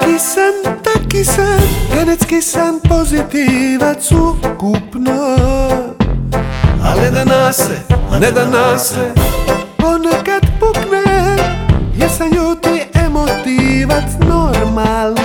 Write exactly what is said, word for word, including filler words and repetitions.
Taki sam, taki sam, genetski sam pozitivac ukupno. Al ne da nase, ne da nase, Ponekad pukne, jer sam ljuti emotivac normalno.